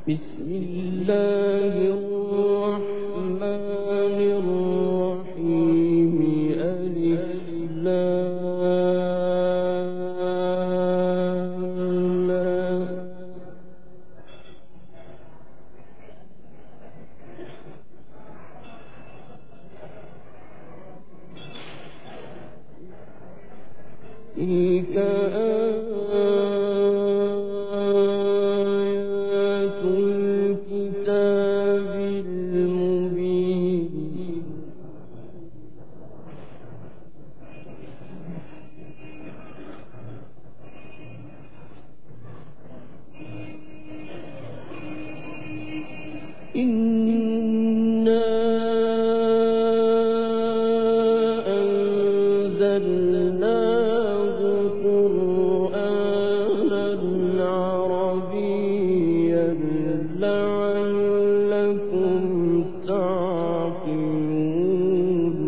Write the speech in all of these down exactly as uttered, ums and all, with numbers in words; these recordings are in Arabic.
بسم الله الرحمن الرحيم ألف لام تلك آيات الكتاب المبين إنا أنزلناه قرآنا عربيا لعلكم تعقلون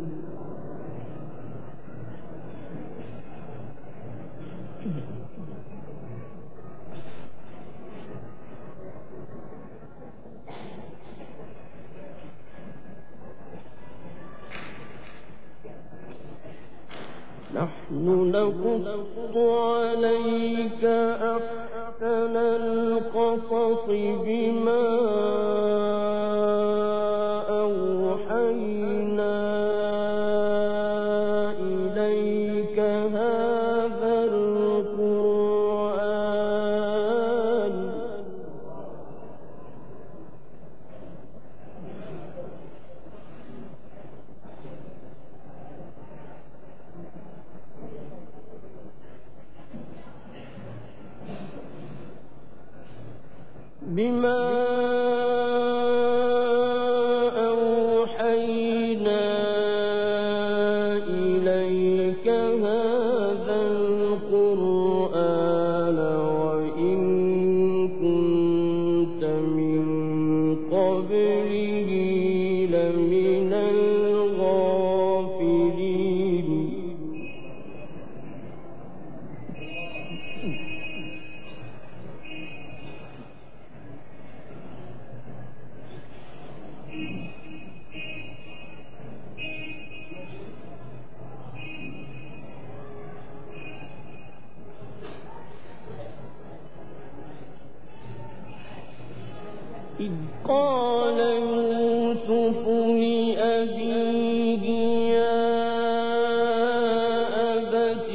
نحن نقص عليك أحسن القصص بما أوحينا إليك هذا القرآن بما أوحينا إليك هذا القرآن وإن كنت من قبله لمن الغافلين إذ قال يوسف لأبيه يا أبت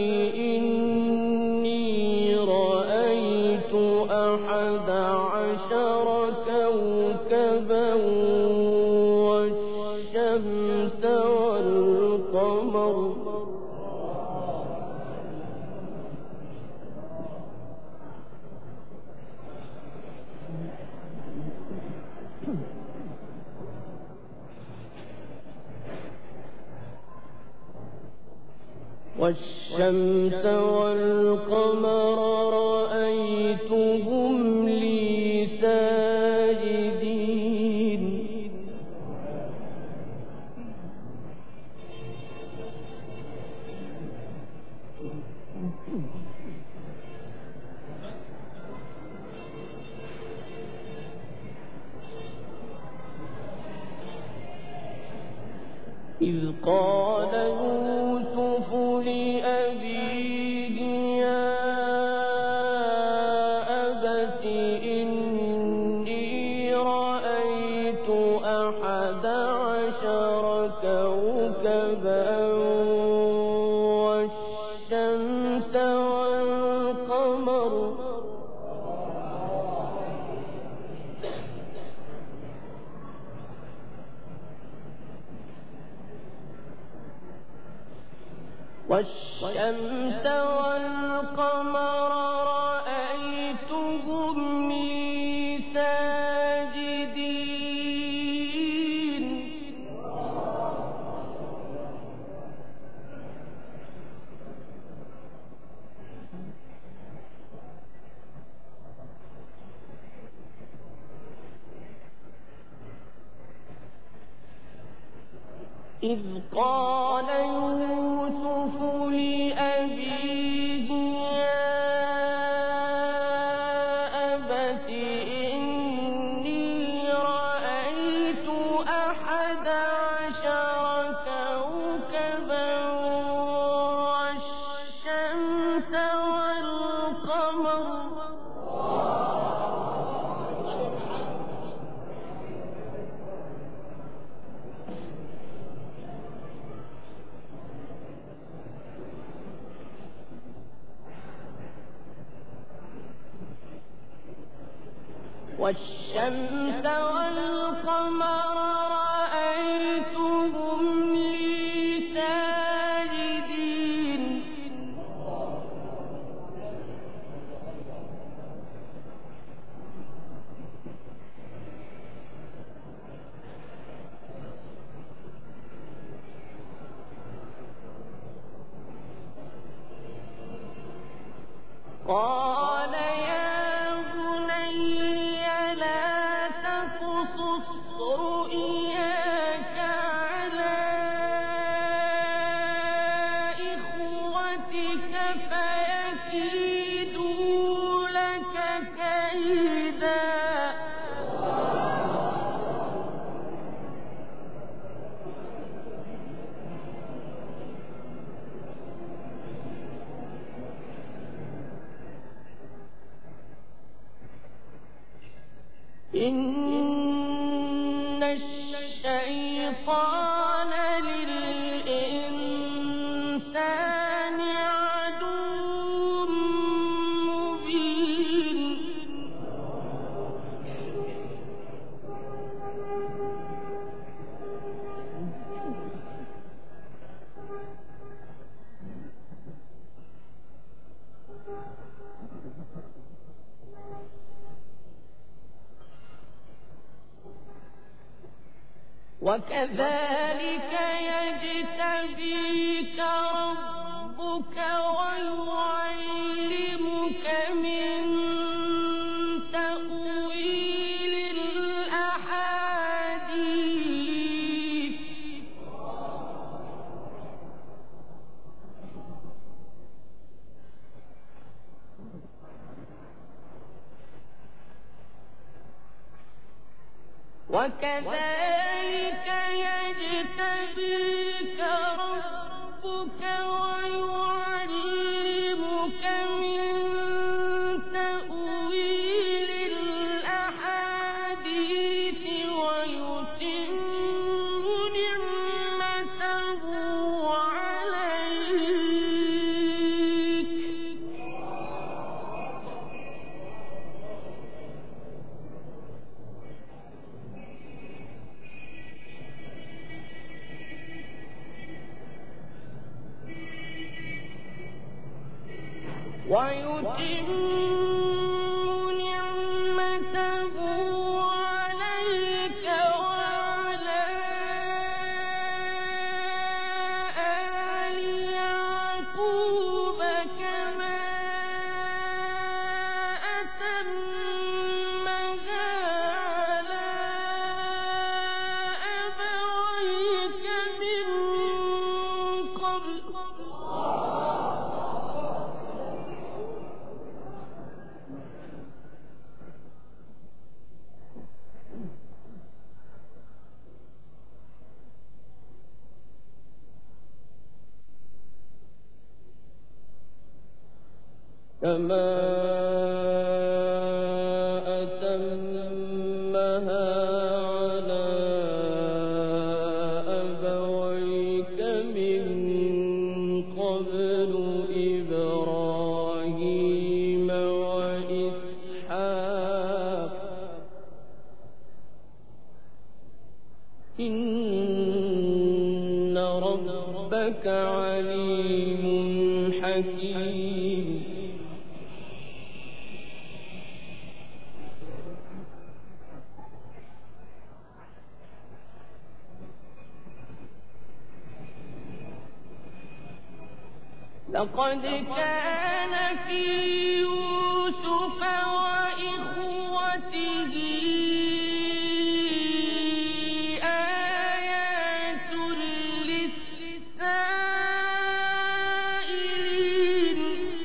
إني رأيت أحد عشر كوكبا والشمس والقمر والشمس والقمر رأيتهم لي ساجدين إذ قال يوسف لأبيه يا أبت إني رأيت أحد عشر كوكبا والشمس والقمر والشمس والقمر رأيتهم لي ساجدين إذ قال يوسف لأبيه يا أبت إني والشمس والقمر رأيتهم لي ساجدين قال يا بني لا تقصص رؤياك على إخوتك فيكيدوا لك كيدا إن الشيطان للإنسان عدو مبين وكذلك يجتبيك ربك ويعلمك من تأويل الأحاديث وكذلك يجتبيك ربك ويعلمك من تأويل الأحاديث ويتم نعمته عليك ويتم نعمته عليك وعلى آل يعقوب كما أتمها على أبويك من قبل كما أتمها على أبويك من قبل إبراهيم وإسحاق إن ربك عليم حكيم لقد كان في يوسف وإخوته آيات للسائلين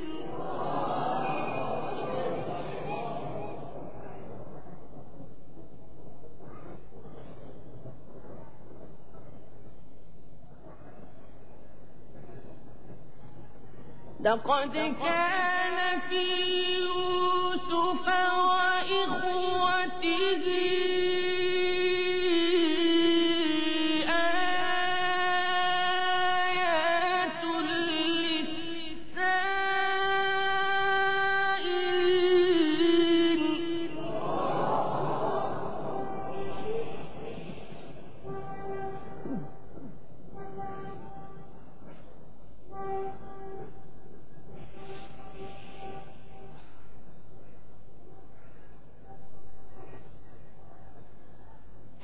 لقد كان في يوسف وإخوته آيات للسائلين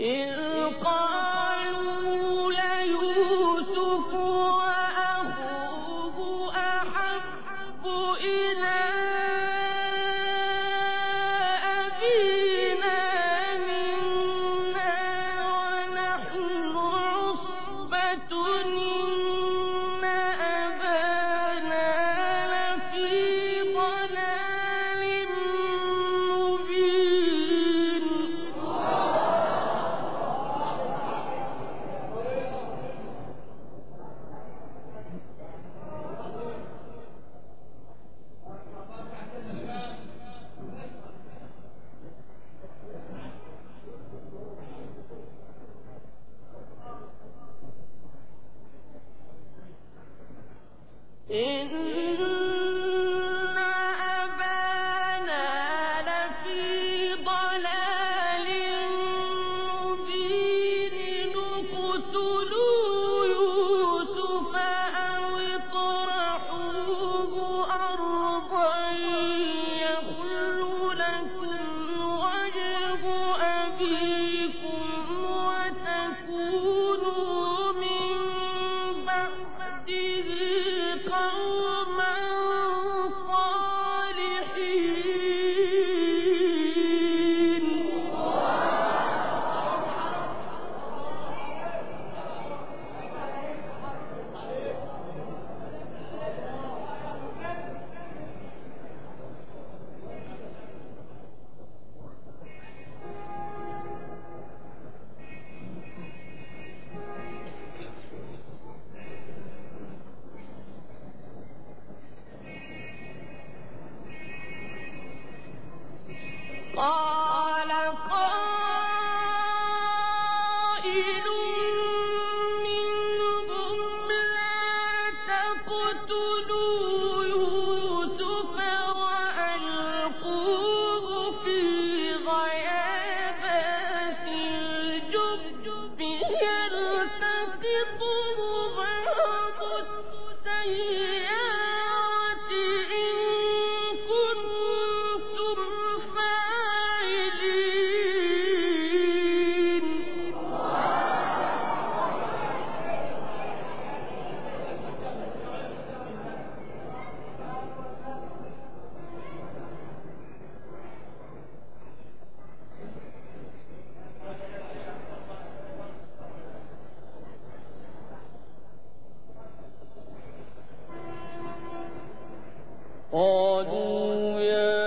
قالوا يا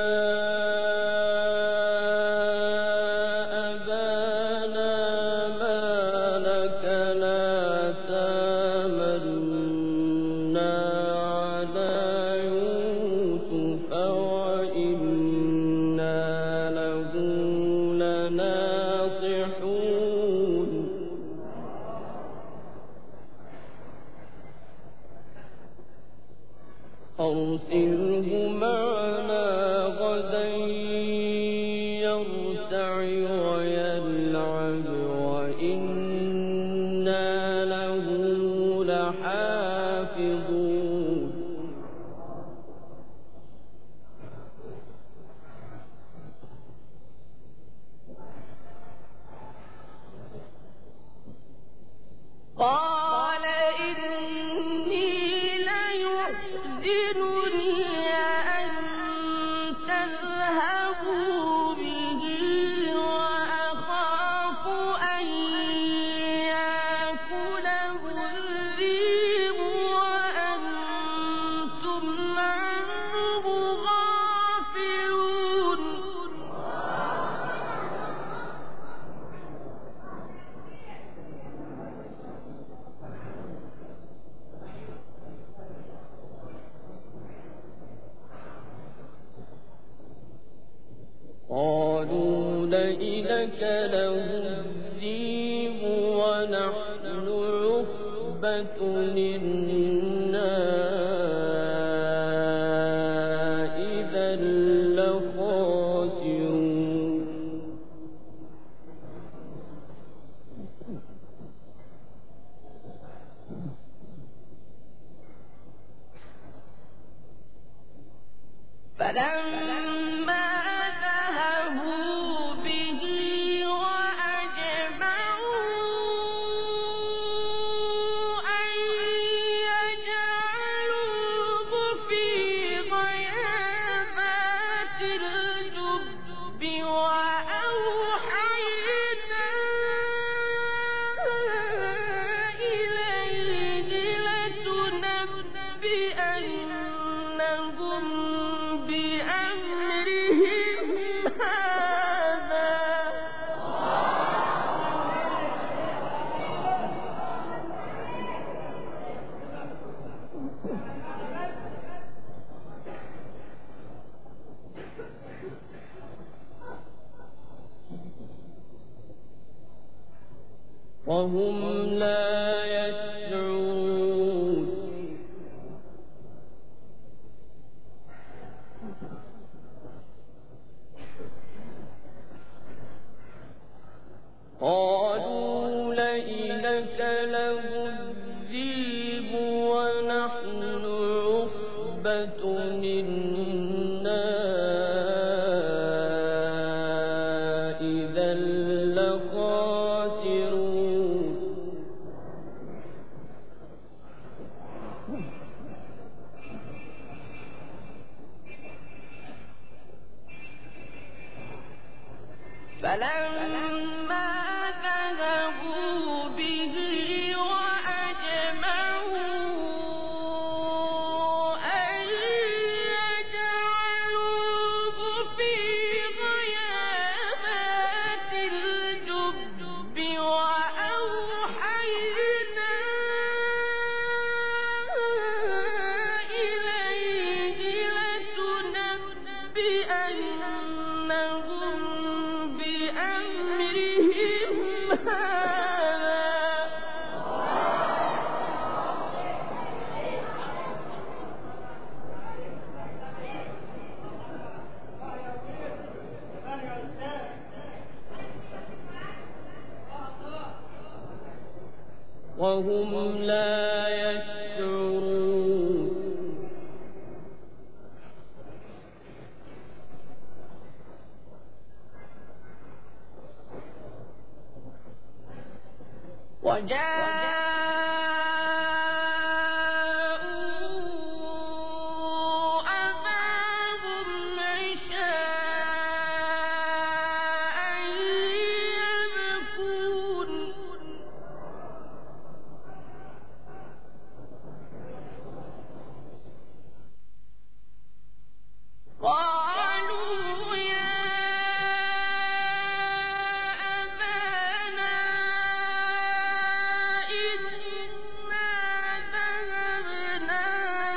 أبانا ما لك لا تامنا على يوسف وإنا له لناصحون أرسله معنا غدا يرتع ويلعب وإنا له لحافظون قال إني ليحزنني أن تذهبوا به وأخاف أن يأكله الذئب وأنتم عنه غافلون قالوا لئن أكله الذئب ونحن عصبة إنا إذا لخاسرون فلما ذهبوا به وأجمعوا وهم لا يشعرون قالوا لئن أكله الذئب ونحن عصبة إنا إذا لخاسرون فلما ذهبوا به وأجمعوا أن يجعلوه في غيابات الجب وأوحينا إليه لتنبئنهم بأمرهم هذا وهم لا يشعرون وجاءوا أباهم عشاء يبكون قالوا يا أبانا إنا ذهبنا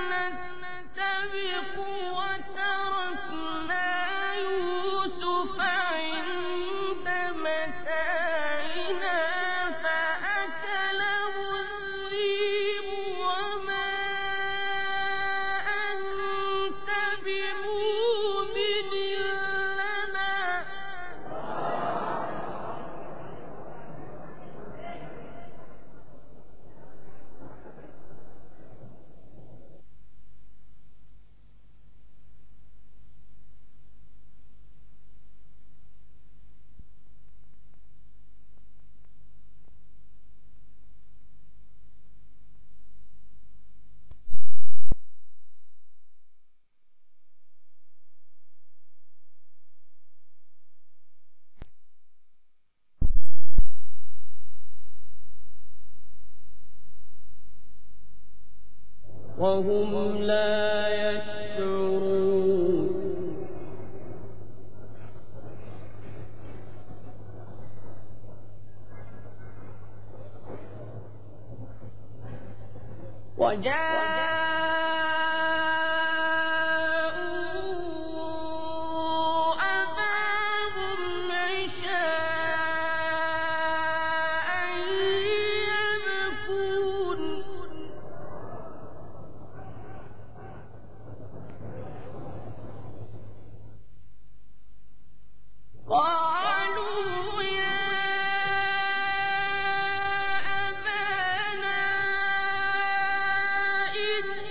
نستبق وتركنا يوسف عند متاعنا فأكله الذئب وما أنت بمؤمن لنا وهم لا يشعرون وجاءوا أباهم عشاء يبكون قالوا يا أبانا إنا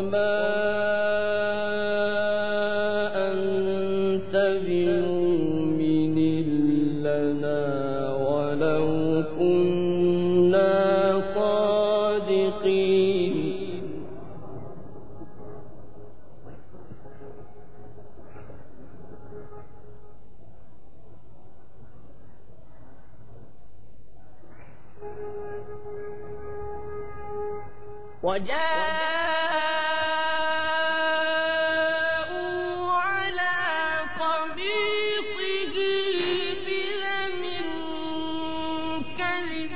وما أنت بمؤمن لنا ولو كنا صادقين وجاءوا على قميصه بدم كذب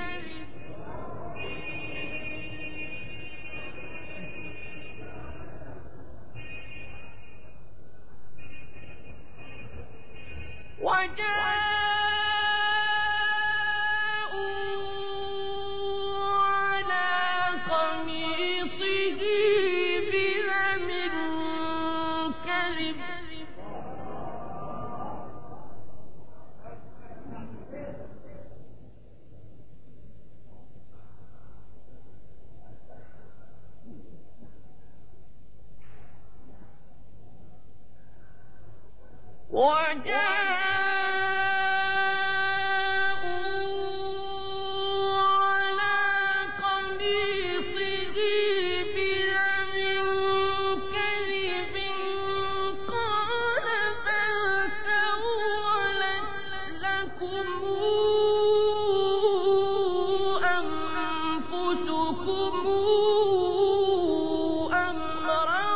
وجاءوا على قميصه بدم كذب قال بل سولت لكم أنفسكم أمرا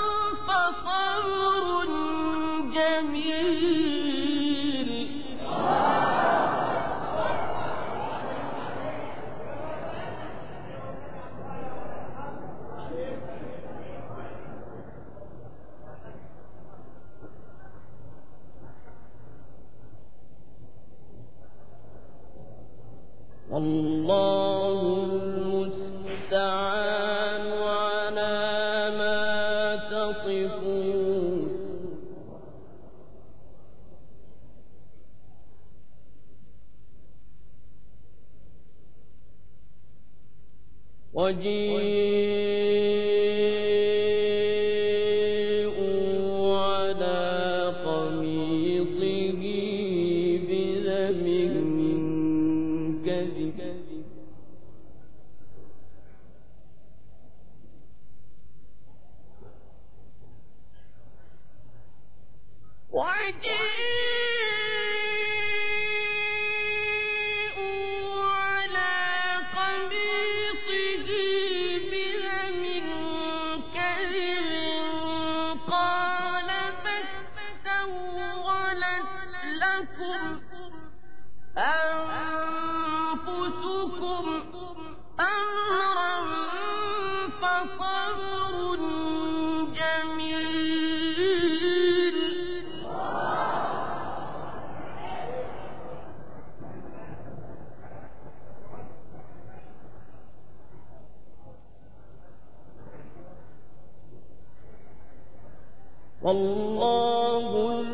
فصبر جميل والله المستعان على ما تصفون وجيءوا على قميصه بدم كذب وجيءوا على قميصه بدم كذب قال بل سولت لكم أنفسكم أمرا فصبر جميل والله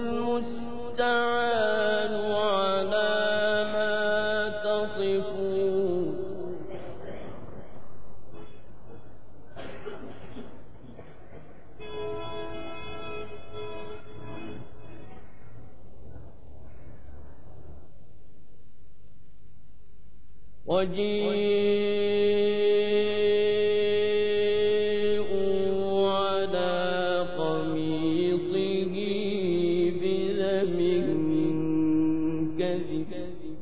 المستعان على ما تصفون وجيءوا على قميصه بدم كذب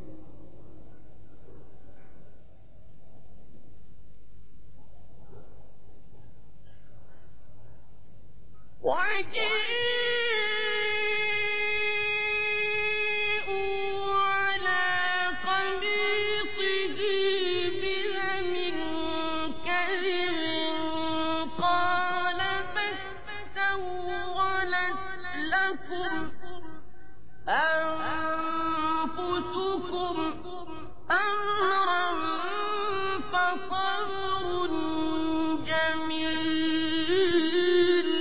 وجيءوا على قميصه بدم كذب قال بل سولت لكم أنفسكم أمرا فصبر جميل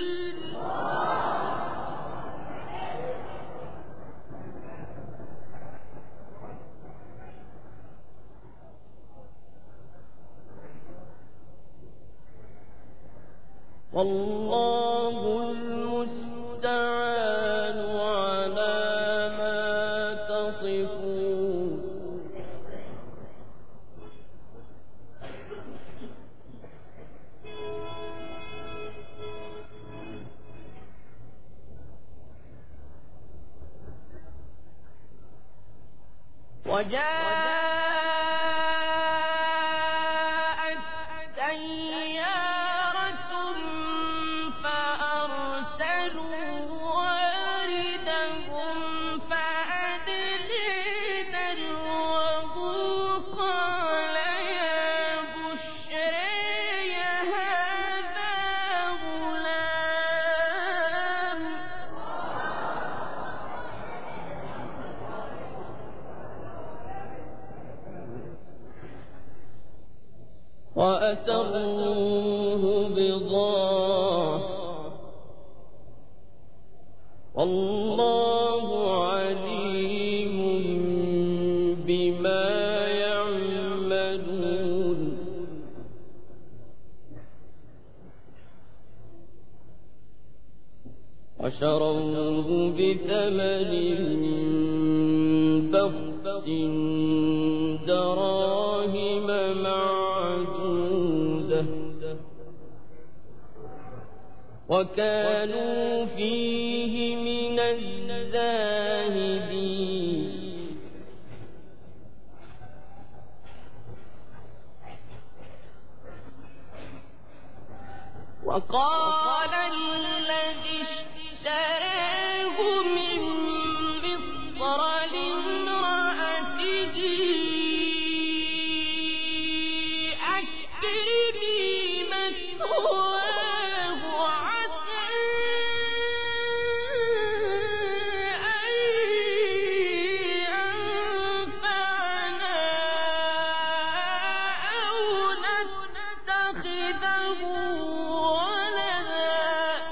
والله المستعان على ما تصفون وجاءت سيارة فأرسلوا واردهم فأدلي دلوه قال يا بشري هذا غلام وأسروه بضاعة والله عليم بما يعملون وشروه بثمن بخس دراهم معدودة وكانوا فيه من الزاهدين وقال الذي اشتراه من مصر لامرأته أكرمي مثواه عسى أن ينفعنا أو نتخذه ولدا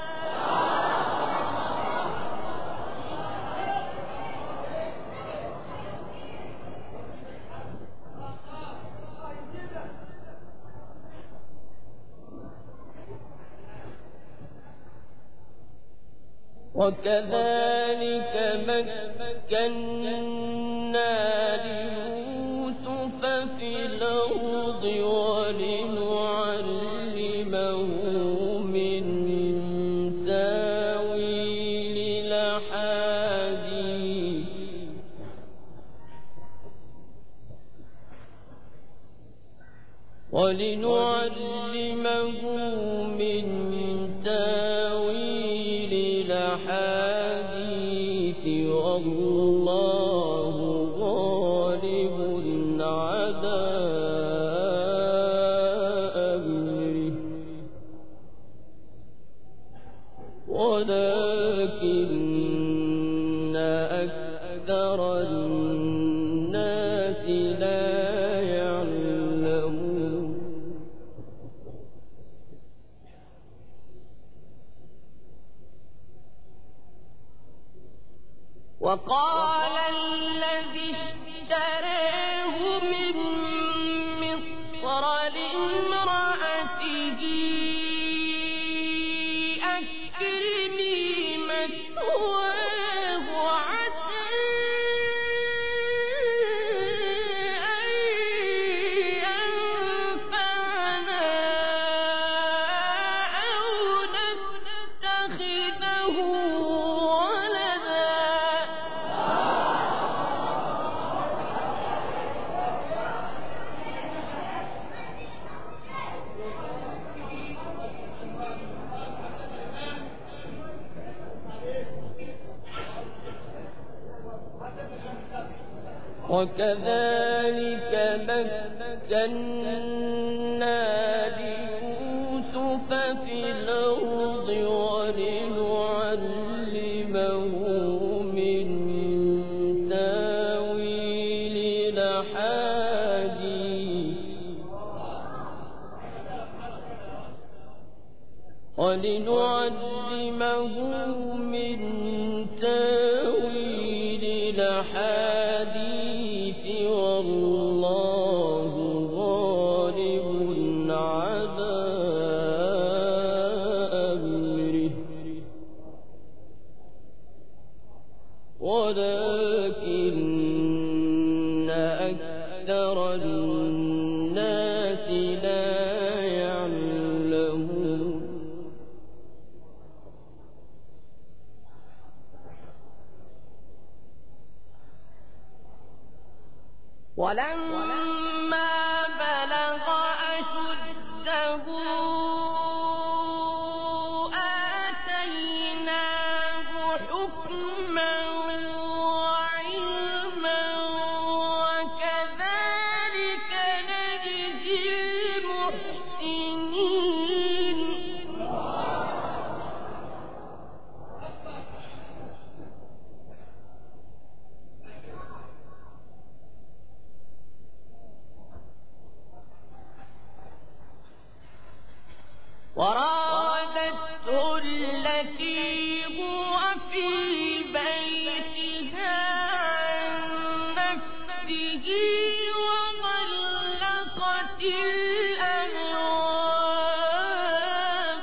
وكذلك مكنا ليوسف في الأرض ولنعلمه من تاويل الأحاديث ولنعلمه من تاويل الأحاديث والله غالب على أمره ولكن أكثر الناس لا يعلمون وقال الذي اشتراه من مصر لامرأته أكرمي مثواه عسى أن ينفعنا أو نتخذه ولدا وكذلك مكنا ليوسف في الأرض ولنعلمه من تاويل الأحاديث ولنعلمه من تاويل الأحاديث والله غالب ولكن أكثر الناس لا يعلمون ولما بلغ أشده آتيناه حكما وعلما وكذلك نجزي المحسنين وراودته التي هو في بيتها عن نفسه وغلقت الأبواب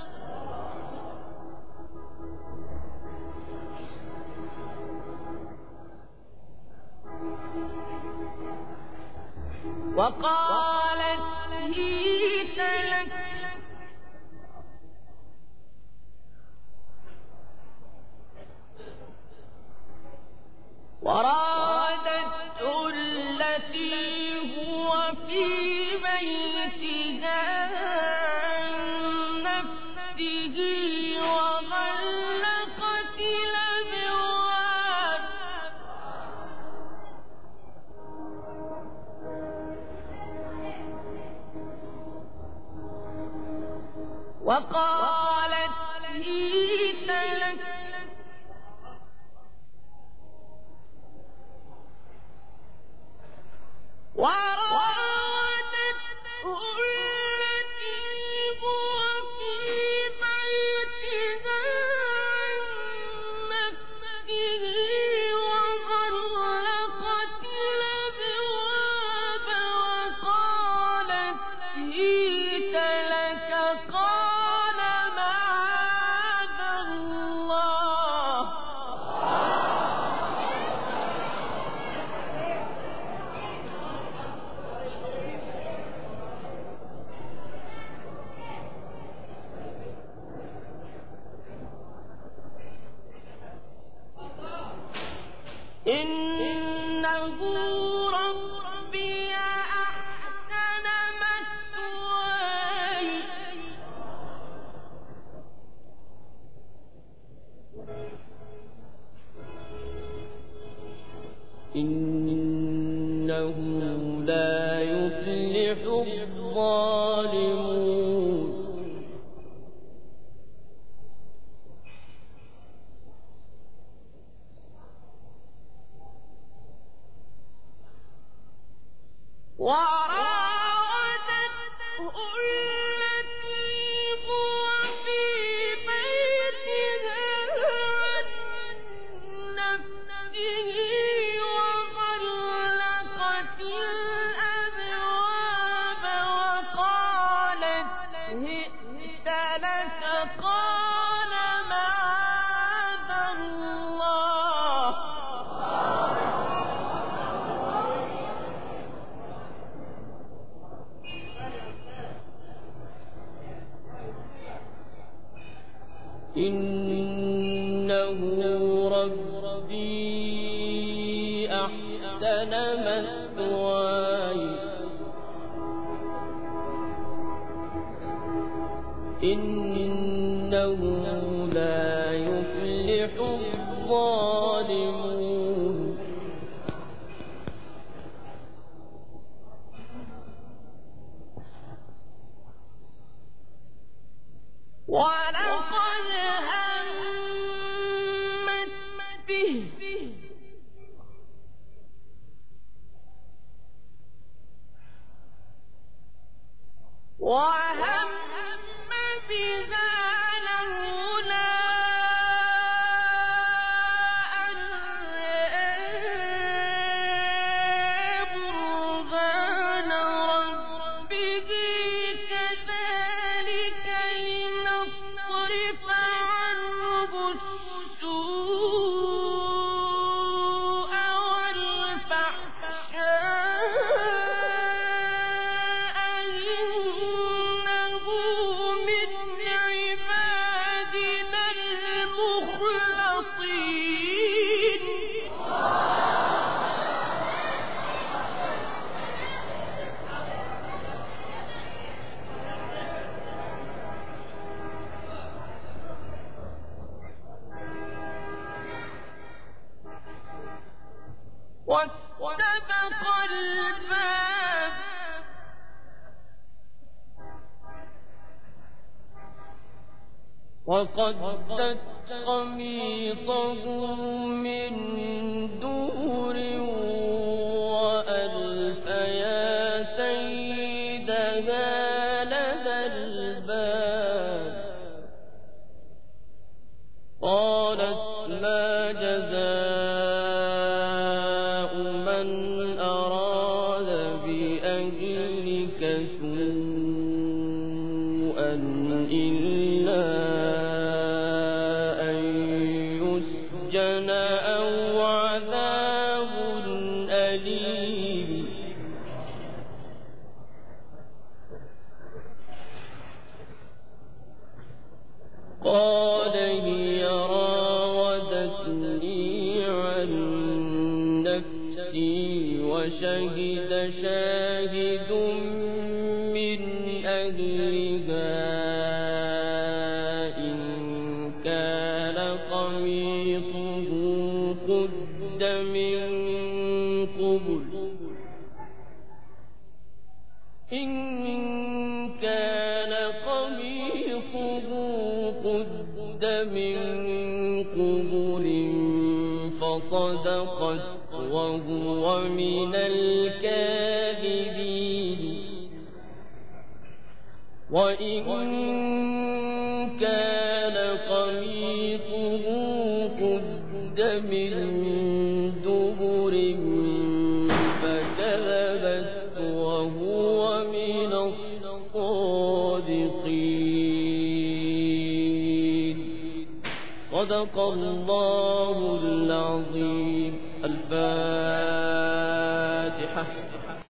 وقالت هيت لك وراودته التي هو في بيتها عن نفسه وغلقت الأبواب وقالت هيت لك وراودته التي هو في بيتها عن نفسه وغلقت الأبواب وقالت هيت لك قال معاذ الله إنه ربي أحسن مثواي إنه لا يفلح الظالمون وراودته التي هو في بيتها عن نفسه وغلقت الأبواب وقالت هئت لك قال معاذ الله إنه ربي أحسن مثواي إنه لا يفلح الظالمون ولقد همت به وهم بها لولا أن رأى برهان ربه كذلك لنصرف عنه السوء واستبق الباب وقدت قميصه من دبر وألف يا سيدها لدى الباب قالت ما جزاء من أراد بأهلك سوءا إلا أن يسجن أو عذاب أليم قال هي راودتني عن نفسي وشهد شاهد من أهلها إن كان قميصه قد من قبل إن كان قميصه قد من قبل فصدقت وهو من الكاذبين وإن كان قميصه قد من دبر فكذبت وهو من الصادقين صدق الله العظيم. الفاتحة.